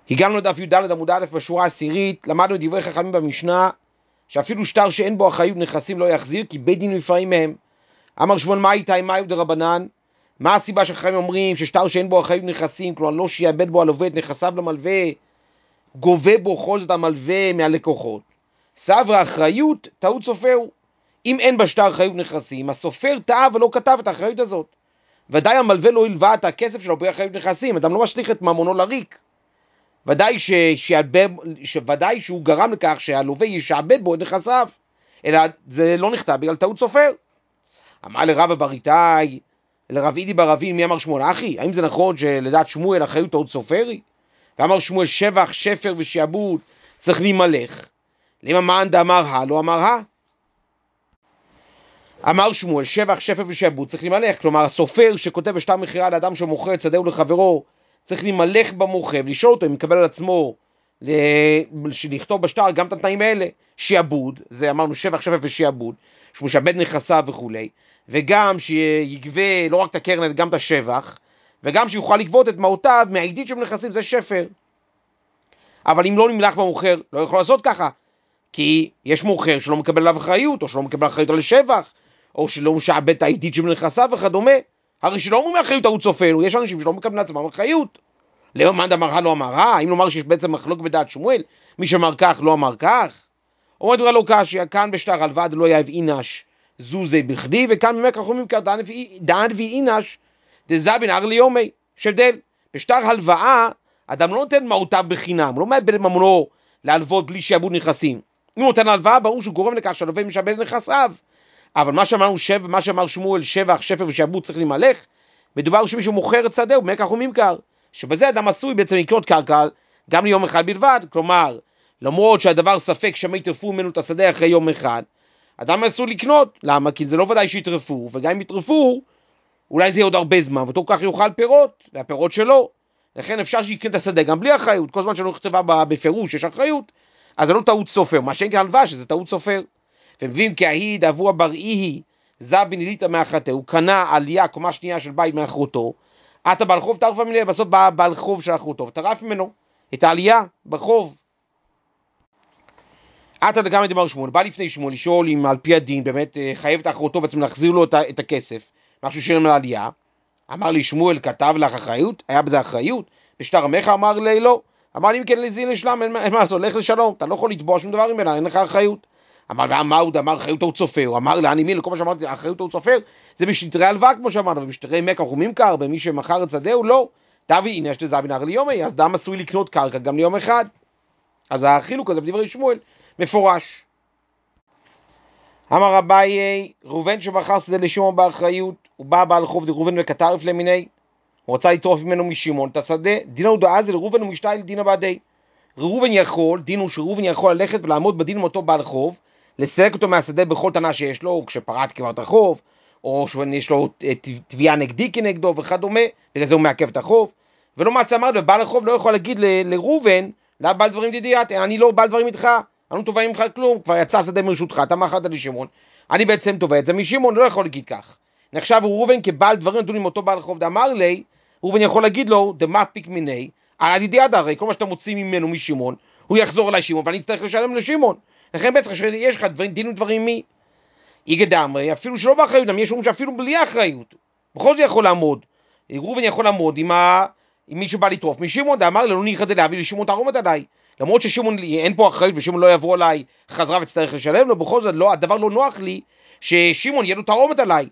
הגענו לדף י"ד עמוד א' בשורה העשירית, למדנו דברי חכמים במשנה, שאפילו שטר שאין בו אחריות נכסים לא יחזיר, כי בית דין נפרעים מהם. אמר שמואל מה איתה, מה יהודה רבנן? מה הסיבה שחכמים אומרים ששטר שאין בו אחריות נכסים, כלומר לא שיאבד בו הלווה את נכסיו למלווה, גובה בו כל זאת המלווה מהלקוחות? סברה אחריות, טעות סופר. אם אין בשטר אחריות נכסים, הסופר טעה ולא כתב את האחריות הזאת. ודאי המלווה לא הלווה את הכסף שלו באחריות נכסים, אדם לא משליך את ממונו לריק. ודאי שהוא גרם לכך שהלווה ישעבד בו את נכסיו, אלא זה לא נכתב בגלל טעות סופר. אמר לרב בריתאי, לרב אידי ברבין, מי אמר שמואל? אחי, האם זה נכון שלדעת שמואל אחריות טעות סופרי? ואמר שמואל שבח, שפר ושיעבוד צריך להימלך. למה מאן דאמר לא אמר אמר שמואל שבח, שפר ושיעבוד צריך להימלך. כלומר הסופר שכותב בשטר מכירה לאדם שמוכר את שדהו לחברו, צריך להימלך במוכר ולשאול אותו אם מקבל על עצמו לכתוב בשטר גם את התנאים האלה. שיעבוד, זה אמרנו שבח, שפר ושיעבוד, שהוא משעבד נכסיו וכולי, וגם שיגבה לא רק את הקרן אלא גם את השבח, וגם שיוכל לגבות את מהותיו מהעידית של נכסים, זה שפר. אבל אם לא נמלך במוכר, לא יכול לעשות ככה, כי יש מוכר שלא מקבל עליו אחריות, או שלא מקבל אחריות על שבח, או שלא משעבד את העידית של נכסיו וכדומה. הרי שלא אומרים אחריות טעות סופר, יש אנשים שלא מקבלים לעצמם אחריות. למה מאן דאמר לא אמר אם לומר שיש בעצם מחלוקת בדעת שמואל, מי שאמר כך לא אמר כך. אומר דברי לא קשיא, כאן בשטר הלוואה דלא יהב אינש זוזי בכדי, וכאן ממך חכמים דען ואינש דזבין הר ליומי. יש הבדל. בשטר הלוואה אדם לא נותן מהותיו בחינם, הוא לא מאבד את ממונו להלוות בלי שיעבוד נכסים. אם הוא נותן הלוואה ברור שהוא גורם לכך שהלווה משעבד את נכסיו. אבל מה שאמר שמואל שבח, שפר ושיעבוד צריך להימלך, מדובר שמישהו מוכר את שדהו במקח וממכר, שבזה אדם עשוי בעצם לקנות קרקע גם ליום אחד בלבד. כלומר, למרות שהדבר ספק שמא יטרפו ממנו את השדה אחרי יום אחד, אדם עשוי לקנות. למה? כי זה לא ודאי שיטרפו, וגם אם יטרפו, אולי זה יהיה עוד הרבה זמן, ואותו כך יאכל פירות, והפירות שלו. לכן אפשר שיקנה את השדה גם בלי אחריות, כל זמן שלא נכתבה בפירוש יש אחריות, אז זה לא טעות סופר, מה שאין כהלוואה שזה טעות סופר. ומביאים כהיד עבור הבראי זבין אליתא מאחתה, הוא קנה עלייה קומה שנייה של בית מאחרותו, אתה בעל חוב טרף ממנו, בסוף בא בעל חוב של אחרותו וטרף ממנו את העלייה בחוב. אתה גם דבר שמואל, בא לפני שמואל לשאול אם על פי הדין באמת חייב את אחרותו בעצם להחזיר לו את הכסף, משהו שילם על העלייה. אמר לי שמואל, כתב לך אחריות? היה בזה אחריות? בשטר עמך? אמר לי לא. אמר לי אם כן לזין לשלם, אין מה לעשות, לך לשלום, אתה לא יכול לתבוע שום דבר ממנה, אין לך אחריות. אמר מה הוא אמר אחריות טעות סופר? הוא אמר לאני מי, לכל מה שאמרתי אחריות טעות סופר זה בשטרי הלוואה כמו שאמרנו, ובשטרי מקח וממכר במי שמכר את שדהו לא. תביא הנה יש לזבין הר ליומי, אז אדם עשוי לקנות קרקע גם ליום אחד. אז החילוק הזה בדברי שמואל מפורש. אמר אביי, ראובן שמכר שדה לשמעון באחריות, הוא בא בעל חוב דראובן וכתרף למיני, הוא רצה לטרוף ממנו משמעון את השדה, דינו הוא דאז לראובן ומשתיל דינה בעדי. דינו שראובן יכול ללכת ולעמוד בדין עם אותו בעל חוב, לסלק אותו מהשדה בכל טענה שיש לו, כשפרט כבר את החוב, או שיש לו תביעה נגדי כנגדו וכדומה, בגלל זה הוא מעכב את החוב. ולא מצא אמר, ובעל החוב לא יכול להגיד לראובן, לא בעל דברים דידיית, אני לא בעל דברים איתך, אני לא תובע ממך כלום, כבר יצא השדה מרשותך, אתה מכרת לשמעון, אני בעצם תובע את זה משמעון, לא יכול להגיד כך. נחשב ראובן כבעל דברים נתון עם אותו בעל חוב, דאמר לי, ראובן יכול להגיד לו, דמה פיק מיני, על דידיית הרי, כל מה שאתה מוציא ממנו משמעון, הוא יחזור אליי שמעון, ואני אצטרך לשלם לשמעון. לכן בעצם יש לך דין ודברים מי? איגד אמרי, אפילו שלא באחריות, יש אומרים שאפילו בלי אחריות, בכל זה יכול לעמוד. ראובן יכול לעמוד עם מישהו בא לטרוף משמעון, דאמר לו ניחא דלהביא לשמעון תערומת עליי. למרות ששמעון אין פה אחריות ושמעון לא יעבור עליי חזרה וצטרך לשלם לו, בכל זאת לא, הדבר לא נוח לי ששמעון יהיה לו תערומת עליי.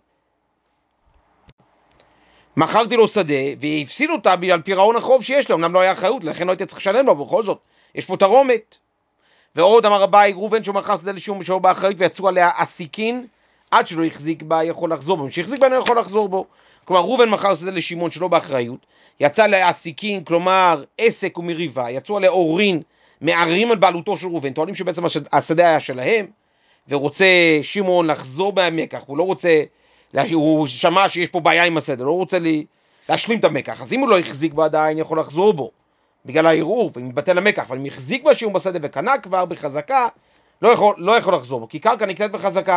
מכרתי לו שדה והפסיד אותה על פירעון החוב שיש לו, אמנם לא היה אחריות, לכן לא הייתי צריך לשלם לו, בכל זאת יש פה תערומת. ועוד אמר אביי, ראובן שמכר שדה לשמעון בשלו באחריות ויצאו עליה עסיקין עד שלא החזיק בה יכול לחזור בו, שהחזיק בה לא יכול לחזור בו. כלומר ראובן מכר שדה לשמעון שלו באחריות, יצא עליה עסיקין, כלומר עסק ומריבה, יצאו עליה אורין, מערערים על בעלותו של ראובן, טוענים שבעצם השדה היה שלהם, ורוצה שמעון לחזור במקח, הוא לא רוצה, הוא שמע שיש פה בעיה עם השדה, לא רוצה להשלים את המקח, אז אם הוא לא החזיק בה עדיין יכול לחזור בו, בגלל הערעור, ומתבטל המקח, אבל אם החזיק בה שמעון בשדה וקנה כבר בחזקה, לא יכול לחזור בו, כי קרקע נקנית בחזקה.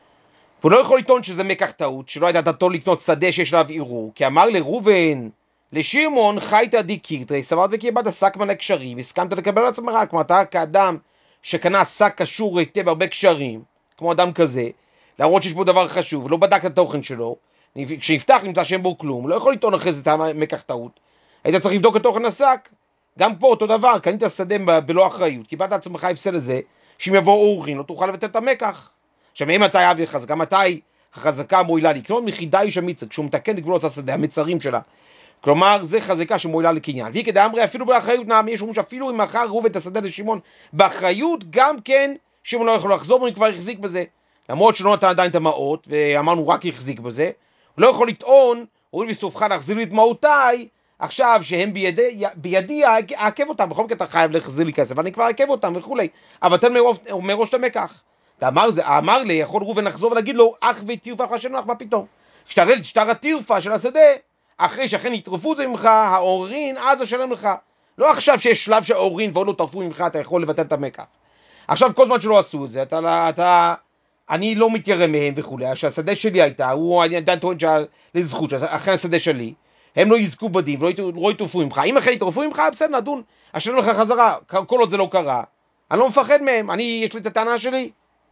והוא לא יכול לטעון שזה מקח טעות, שלא הייתה דתו לקנות שדה שיש עליו ערעור, כי אמר לראובן, לשמעון חייתא דקירתא, סברת וקיבלת שק מלא קשרים, הסכמת לקבל על עצמך, כמו אתה כאדם שקנה שק קשור היטב הרבה קשרים, כמו אדם כזה, להראות שיש בו דבר חשוב, לא בדק את התוכן שלו, כשנפתח נמצא שאין בו כלום, לא יכול לטעון אחרי זה את המקח טעות, היית צריך לבדוק את תוכן השק. גם פה אותו דבר, קנית שדה בלא אחריות, קיבלת על עצמך הפסד לזה, שאם יבוא אורחים לא תוכל לבטל את המקח. עכשיו, אם אתה אבי חזקה, מתי החזקה מועילה לקנות? מחידה איש המצר, כשהוא מתקן את גבולות השדה, המצרים שלה. כלומר, זה חזקה שמועילה לקניין. והיא כדאמרי, אפילו באחריות נעמי, יש אומרים שאפילו אם מכר ראובן את השדה לשמעון באחריות, גם כן, שמעון לא יכול לחזור, הוא כבר החזיק בזה. למרות שלא נתן עדיין את המעות, ואמרנו רק החזיק בזה, הוא לא יכול לטעון, הואיל וסופך להחזיר לי את מעותיי, עכשיו שהם בידי אעכב אותם, בכל מקרה אתה חייב להחזיר לי כסף, אני כבר אעכב אותם וכולי, אבל תן מראש את המקח. אמר לי, יכול ראובן לחזור ולהגיד לו, אח וטירפה אחרי שנוח, מה פתאום? כשתראה לי שטר הטירפה של השדה, אחרי שאכן יטרפו את זה ממך, האורין, אז אשלם לך. לא עכשיו שיש שלב שהאורין ועוד לא טרפו ממך, אתה יכול לבטל את המקח. עכשיו כל זמן שלא עשו את זה, אני לא מתיירא מהם וכולי, שהשדה שלי הייתה, אני עדיין טוען לזכות, אחרי השדה שלי, הם לא יזכו בדין ולא יטרפו ממך. אם אחרי יטרפו ממך, בסדר, נדון, אשלם לך חזרה, כל עוד זה לא קרה. אני לא מפחד מהם, יש לי את הטענה שלי.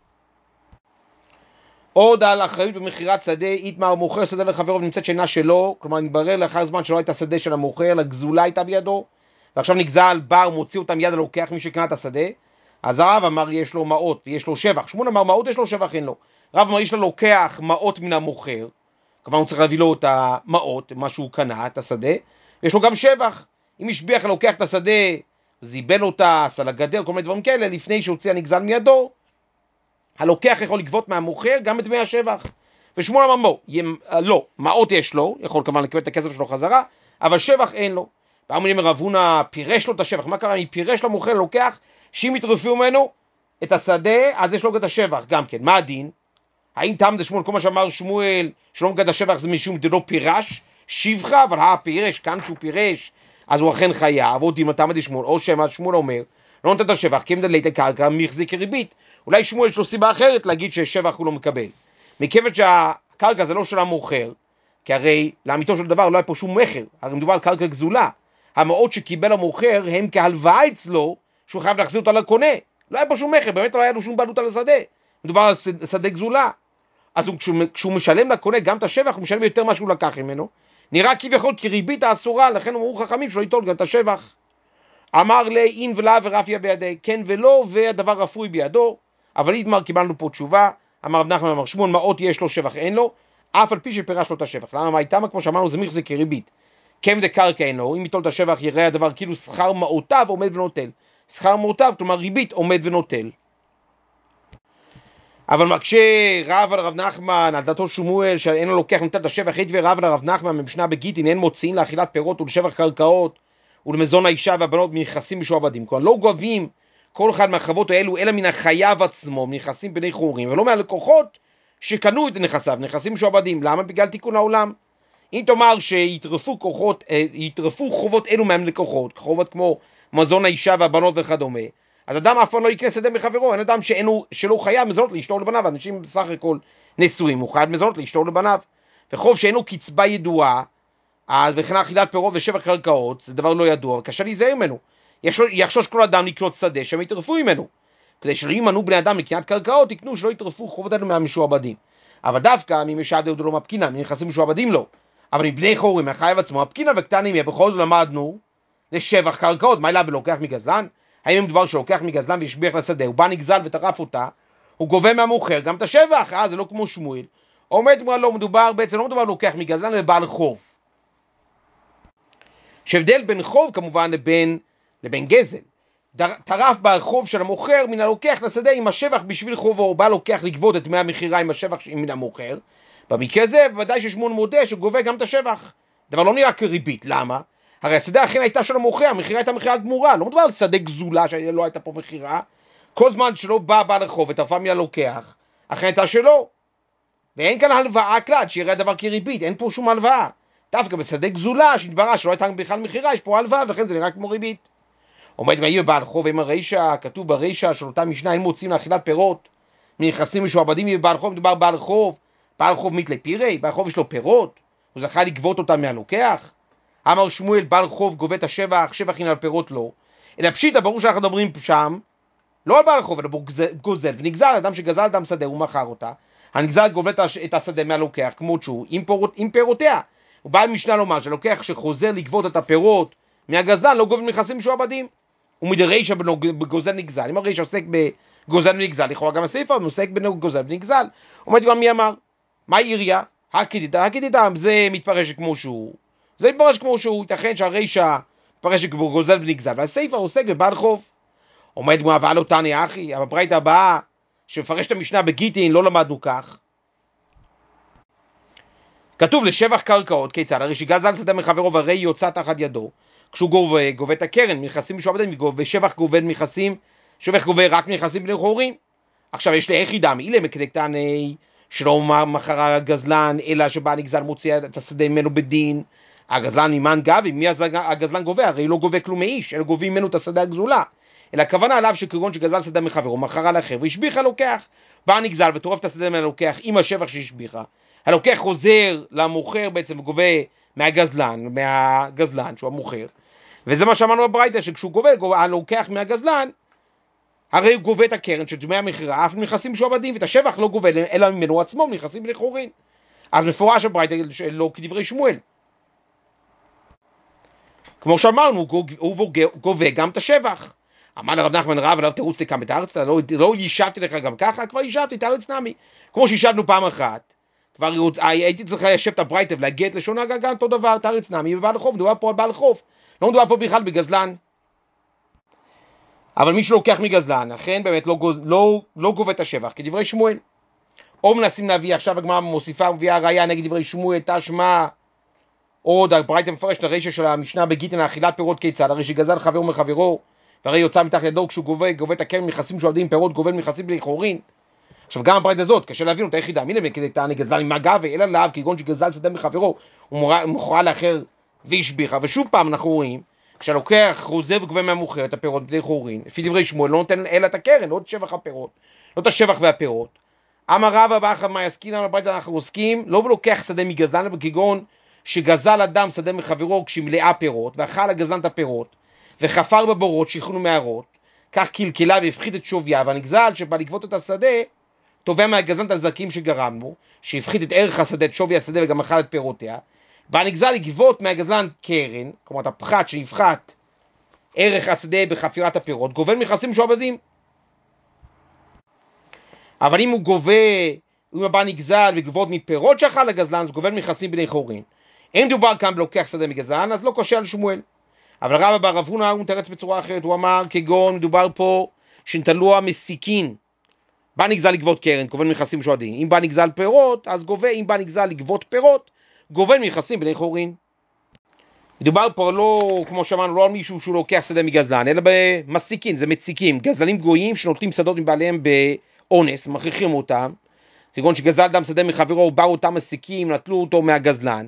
עוד על אחריות במכירת שדה, איתמר מוכר שדה לחברו ונמצאת שינה שלו, כלומר נתברר לאחר זמן שלא הייתה שדה של המוכר, לגזולה הייתה בידו, ועכשיו נגזל בר, מוציא אותם יד הלוקח מי שקנה את השדה. אז הרב אמר יש לו מעות ויש לו שבח, שמעון אמר מעות יש לו שבח אין לו. רב אמר יש לו לוקח מעות מן המוכר, כלומר הוא צריך להביא לו את המעות, מה שהוא קנה, את השדה, יש לו גם שבח. אם השביח לוקח את השדה, זיבל אותה, עשה לגדר, כל מיני דברים כאלה, לפני שהוציא הנגזל מידו, הלוקח יכול לגבות מהמוכר גם את דמי השבח. ושמואל אמר לא, מעות יש לו, יכול כמובן לקבל את הכסף שלו חזרה, אבל שבח אין לו. ואמרים רב הונא פירש לו את השבח. מה קרה? אם פירש למוכר לוקח, שאם יטרפו ממנו את השדה, אז יש לו את השבח גם כן. מה הדין? האם תם דשמואל, כל מה שאמר שמואל, שלא מגד השבח זה משום דלא פירש, שבחה, אבל פירש, כאן שהוא פירש, אז הוא אכן חייב, או דין תם דשמואל, או שמואל אומר, לא נותן את השבח, כי אם דלית הקרקע, מי יחזיק כריבית. אולי שמואל יש לו סיבה אחרת להגיד ששבח הוא לא מקבל. מכיוון שהקרקע זה לא של המוכר, כי הרי לאמיתו של דבר לא היה פה שום מחר, הרי מדובר על קרקע גזולה. המעות שקיבל המוכר הם כהלוואה אצלו, שהוא חייב להחזיר אותה לקונה. לא היה פה שום מחר, באמת לא היה לו שום בעלות על השדה. מדובר על שדה גזולה. אז כשהוא משלם לקונה גם את השבח, הוא משלם יותר מה שהוא לקח ממנו. נראה כביכול כריבית האסורה, לכן אמרו חכמים שלא ייטול גם את השבח. אמר לי, אין ולא ורפיה בידי, כן ולא, והדבר רפוי בידו. אבל איתמר קיבלנו פה תשובה, אמר רב נחמן, אמר שמואל, מעות יש לו שבח אין לו, אף על פי שפירש לו את השבח. למה? מה איתמה? כמו שאמרנו, זה מחזיק כריבית. כן דקרקע אינו, אם יטול את השבח יראה הדבר כאילו שכר מעותיו עומד ונוטל. שכר מעותיו, כלומר ריבית עומד ונוטל. אבל מקשה רב על רב נחמן, על דתו שמואל, שאין לו לוקח נוטל את השבח, היתווה רב על רב נחמן, במשנה בגיטין, אין מוציאים לאכילת פירות ולשבח קרקעות, ולמזון האישה והבנות מנכסים משועבדים. כלומר, לא גובים כל אחד מהחוות האלו, אלא מן החייב עצמו, מנכסים בני חורים, ולא מהלקוחות שקנו את נכסיו, נכסים משועבדים. למה? בגלל תיקון העולם. אם תאמר שיטרפו חובות אלו מהלקוחות, חובות כמו מזון האישה והבנות וכדומה, אז אדם אף פעם לא יקנה שדה מחברו, אין אדם שלא חייב מזונות לאשתו ולבניו, אנשים בסך הכל נשואים, הוא חייב מזונות לאשתו ולבניו, וחוב שאינו קצבה ידועה, וכן אכילת פירות ושבח קרקעות, זה דבר לא ידוע, וקשה להיזהר ממנו. יחשוש כל אדם לקנות שדה שהם יטרפו ממנו, כדי שלא ימנעו בני אדם לקניית קרקעות, יקנו שלא יטרפו חובות אלו מהמשועבדים. אבל דווקא ממשעד אהוד לא מפקינה, מנכסים משועבדים לא, אבל מבני חורים מהחייב עצמו, הפקינה וקטנים, בכל זאת למדנו לשבח קרקעות, מה אליו ולוקח מגזלן? האם מדובר שלוקח מגזלן והשביח לשדה, הוא בא נגזל וטרף אותה, הוא גובה מהמוכר גם את השבח, זה לא כמו שמואל. עומד לא מדובר, בעצם לא מדובר לוקח מגזלן לבעל חוב. שהבדל בין חוב כמובן לבין גזל. טרף בעל חוב של המוכר מן הלוקח לשדה עם השבח בשביל חובו, הוא בא לוקח לגבות את דמי המכירה עם השבח מן המוכר. במקרה זה בוודאי ששמואל מודה שהוא גובה גם את השבח. דבר לא נראה כריבית, למה? הרי השדה אכן הייתה של המוכר, המכירה הייתה מכירה גמורה, לא מדובר על שדה גזולה שלא הייתה פה מכירה. כל זמן שלא בא בעל החוב וטרפה מן הלוקח, אכן הייתה שלו. ואין כאן הלוואה כלל, שיראה דבר כריבית, אין פה שום הלוואה. דווקא בשדה גזולה שנתברר שלא הייתה בכלל מכירה, יש פה הלוואה, ולכן זה נראה כמו ריבית. עומד מהיר בעל חוב עם הרישה, כתוב ברישה של אותה משנה, אין מוצאים לאכילת פירות, מנכסים משועבדים מבעל חוב, מדובר בעל חוב מתלי פירי, בעל חוב יש לו פירות, הוא זכה לגבות אותם מהלוקח. אמר שמואל, בעל חוב גובה את השבח, שבח הנה על פירות לא. אלא פשיטא, ברור שאנחנו מדברים שם, לא על בעל חוב, אלא גוזל ונגזל, אדם שגזל אדם שדה, הוא מכר אותה. הנגזל גובה את השדה מהלוקח, כמות שהוא, עם פירותיה. הוא בא במשנה לומר שלוקח שחוזר לגבות את הפירות מהגזלן, לא גובה נכסים משועבדים. ומדרישא בגוזל נגזל. אם הרישא עוסק בגוזל ונגזל, לכאורה גם הספר עוסק בגוזל ונגזל. אומרת גם מי אמר? מה עיריה? הקידיתא, זה מתפרש כמו שהוא. זה מתפרש כמו שהוא, ייתכן שהרישא מתפרש בגוזל ונגזל, והספר עוסק בבעל חוב. עומד גמרא ואל לא תניא אחי, אבל הברייתא הבאה שמפרש את המשנה בגיטין לא למדנו כך. כתוב לשבח קרקעות, כיצד? הרי שגזל שדה מחברו והרי יוצא תחת ידו, כשהוא גובה את הקרן מנכסים משועבדים, ושבח גובה מנכסים, שבח גובה רק מנכסים בני חורים. עכשיו יש לי איך ידע, אילא מקדקתני שלא מכר הגזלן, אלא שבא נגזל מוציא את השדה ממנו בדין. הגזלן מימן גבי, מי הגזלן גובה? הרי לא גובה כלום מאיש, אלא גובים ממנו את השדה הגזולה. אלא הכוונה עליו שכגון שגזל שדה מחברו, מכרה לאחר, והשביחה לוקח. בא נגזל וטורף את השדה מהלוקח עם השבח שהשביחה. הלוקח חוזר למוכר בעצם וגובה מהגזלן שהוא המוכר. וזה מה שאמרנו בברייתא, שכשהוא גובה, הלוקח מהגזלן, הרי הוא גובה את הקרן של דמי המכירה, אף נכסים משועבדים, ואת השבח לא גובה, אלא ממנו עצמו נכסים בני חורין. אז מפורש הברייתא לא כדברי שמואל. כמו שאמרנו, הוא גובה גם את השבח. אמר לרב נחמן רב, עליו תירוץ לכאן בתארץ, לא יישבתי לך גם ככה, כבר יישבתי, תארץ נמי. כמו שישבנו פעם אחת, כבר הייתי צריך ליישב את הברייתא ולהגיע את לשון הגגן, אותו דבר, תארץ נמי, בבעל חוב, מדובר פה על בעל חוב. לא מדובר פה בכלל בגזלן. אבל מי שלוקח מגזלן, אכן באמת לא גובה את השבח, כדברי שמואל. או מנסים להביא, עכשיו הגמרא מוסיפה ומביאה ראיה נגד דברי שמואל, תשמע, עוד הברייתא מפרש את הרישא של המשנה בגיטין, אכילת פירות כיצד, הרי שגזל חברו מחברו, והרי יוצא מתחת ידו כשהוא גובה את הקרן מנכסים משועבדים פירות, גובה מנכסים בני חורין. עכשיו גם הברייתא הזאת, קשה להבין אותה היחידה, מי למד כדי טעני גזל ממה גבי, אלא לאו, כגון שגזל שדה מחברו, הוא מוכרה לאחר והשביחה. ושוב פעם אנחנו רואים, כשהלוקח חוזר וגובה מהמוכר את הפירות בני חורין, לפי דברי שמואל לא נותן אלא את הקרן, לא את שבח הפירות, לא את השבח והפירות. אמר רבא באחד מה יסקינן, בברייתא אנחנו עוסקים, לא בלוקח שדה מגזלן, אלא כגון שגזל אדם שדה מחברו כשהיא מלאה פירות, ואכל הגזלן את הפירות, וחפר בבורות שיכנו מערות, כך קלקלה והפחית את שוויה, והנגזל שבא לגבות את השדה, תובע מהגזלן את הנזקים שגרמנו, שהפחית את ערך השדה, את שווי השדה וגם אכל את פירותיה, והנגזל לגבות מהגזלן קרן, כלומר את הפחת שנפחת ערך השדה בחפירת הפירות, גובל מכסים משועבדים. אבל אם הוא גובה, אם הבא נגזל וגבות מפירות שאכל הגזלן, אז גובל מכסים בני חורין. אם דובר כאן בלוקח שדה מגזלן, אז לא קשה על שמואל. אבל רבא בר רב הונא הוא מתרץ בצורה אחרת, הוא אמר כגון מדובר פה שנטלו המסיקין, בא נגזל לגבות קרן, גובל מכסים משועבדים. אם בא נגזל פירות, אז גובה, אם בא נגזל לגבות פירות, גובל מכסים בני חורין. מדובר פה לא, כמו שאמרנו, לא על מישהו שהוא לוקח שדה מגזלן, אלא במסיקין, זה מציקים, גזלנים גויים שנוטלים שדות מבעליהם באונס, מכריחים אותם, כגון שגזל אדם שדה מחברו, באו אותם מסיקים, נטלו אותו מהגזלן,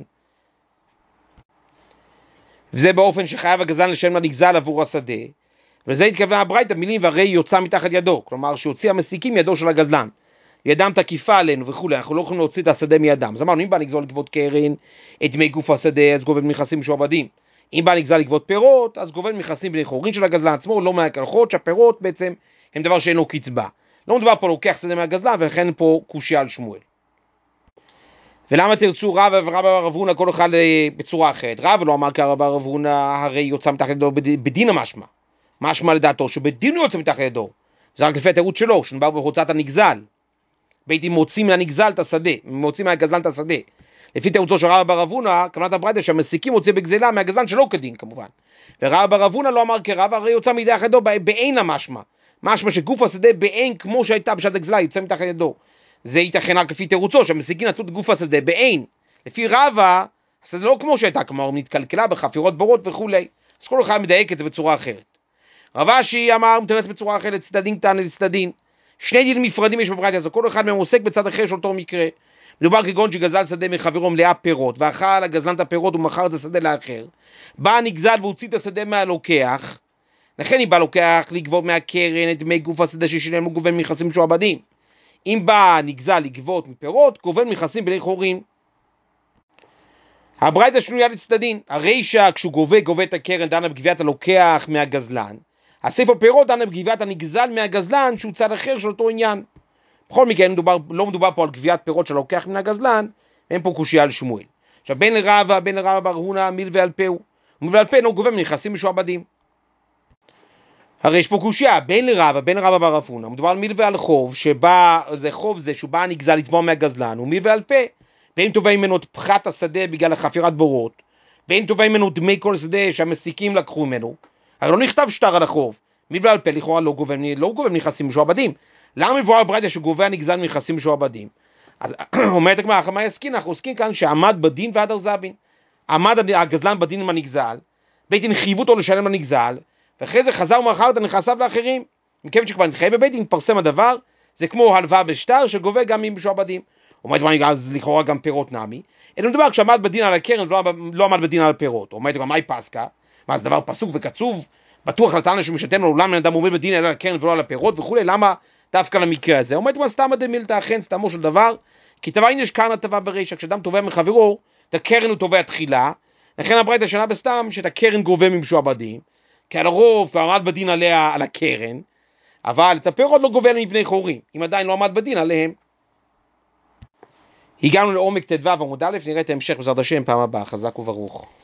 וזה באופן שחייב הגזלן לשלם לנגזל עבור השדה, ולזה התכוונה הברייתא במילים והרי יוצא מתחת ידו, כלומר שהוציא המסיקים ידו של הגזלן, ידם תקיפה עלינו וכו', אנחנו לא יכולים להוציא את השדה מידם. אז אמרנו, אם בא נגזל לגבות קרן, את דמי גוף השדה, אז גובל מכסים משועבדים. אם בא נגזל לגבות פירות, אז גובל מכסים בני חורין של הגזלן עצמו, לא מהקלחות, שהפירות בעצם הם דבר שאין לו קצבה. לא מדובר פה לוקח שדה מהגזלן, ולכן פה קושיה על שמואל. ולמה תרצו רבא ורבא בר רב הונא כל אחד בצורה אחרת? רבא לא אמר כרבא בר רב הונא, הרי יוצא מתחת ידו בדין המשמע. משמע לדעתו שבדין הוא יוצא מתחת ידו. זה רק לפי התירוץ שלו, שנדבר בהוצאת הנגזל. הייתי מוציא מהנגזל את השדה, מוציא מהגזלן את השדה. לפי תירוצו של רבא בר רב הונא, כוונת הברייתא שהמסיקים מוציא בגזלה מהגזלן שלא כדין כמובן. ורבא בר רב הונא לא אמר כרבא, הרי יוצא מתחת ידו בעין המשמע. משמע שגוף השדה בעין כמו שהייתה בשעת הגזלה, יוצא מתחת ידו. זה ייתכן רק לפי תירוצו, שהמסיקים נטלו את גוף השדה בעין. לפי רבא, השדה לא כמו שהייתה, כלומר נתקלקלה בחפירות בורות וכולי. אז כל אחד מדייק את זה בצורה אחרת. רב אשי אמר, מתרץ בצורה אחרת, צדדין קטן לצדדין. שני דינים נפרדים יש בברייתא הזו, כל אחד מהם עוסק בצד אחר של אותו מקרה. מדובר כגון שגזל שדה מחברו מלאה פירות, ואכל הגזלן את הפירות ומכר את השדה לאחר. בא נגזל והוציא את השדה מהלוקח, לכן אם בא לוקח לגבות מהקרן את דמי גוף השדה ששילם, הוא גובל מכסים משועבדים. אם בא נגזל לגבות מפירות, גובל מכסים בני חורין. הברייתא שנויה לצדדין, הרישא כשהוא גובה את הקרן דנה בגביית הלוקח מהגזלן, הספר פירות דנה בגביית הנגזל מהגזלן שהוא צד אחר של אותו עניין. בכל מקרה לא מדובר פה על גביית פירות של הלוקח מן הגזלן, אין פה קושיה על שמואל. עכשיו בין לרבא בר הונא מילווה על פהו, ומילווה על פהו אינו גובה מנכסים משועבדים. הרי יש פה קושיה, בין לרבא בר הונא, מדובר על מילווה על חוב, שבא, זה חוב זה שהוא בא הנגזל לתבוע מהגזלן, הוא מילווה על פה, בין תובע ממנו את פחת השדה בגלל חפירת בורות, בין תובע ממנו דמי כל שדה שהמסיקים לקחו ממנו, הרי לא נכתב שטר על החוב, מילווה על פה לכאורה לא גובה מנכסים משועבדים. למה מבואר הברייתא שגובה הנגזל מנכסים משועבדים? אז אומרת הגמרא, מה יסקין? אנחנו עוסקים כאן שעמד בדין והדר זבין. עמד הגזלן בדין עם הנגזל, בית דין חייבו אותו לשלם לנגזל, ואחרי זה חזר ומכר את נכסיו לאחרים. מכיוון שכבר נתחייב בבית דין, התפרסם הדבר, זה כמו הלוואה בשטר שגובה גם משועבדים. אומרת הגמרא, אז לכאורה גם פירות נמי. אלא מדובר כשעמד בדין על הקרן ולא עמד בדין על הפירות. אומרת הגמרא, מהי פסקה? מה זה דבר פסוק וקצוב? בטוח לטענה שמשתן לו, למה אדם עומד בדין על הקרן ולא על הפירות וכולי, למה דווקא למקרה הזה? אומרת מה סתמא דמילתא, אכן סתמו של דבר, כי תבעין יש קרנא תבע ברישא, כשאדם תובע מחברו, את הקרן הוא תובע תחילה, לכן הברייתא שנה בסתם שאת הקרן גובה ממשועבדים, כי על הרוב כבר עמד בדין עליה על הקרן, אבל את הפירות לא גובה מבני חורים, אם עדיין לא עמד בדין עליהם. הגענו לעומק ט"ו עמוד א', נראה את ההמשך בעזרת השם פעם הבאה, חזק וברוך.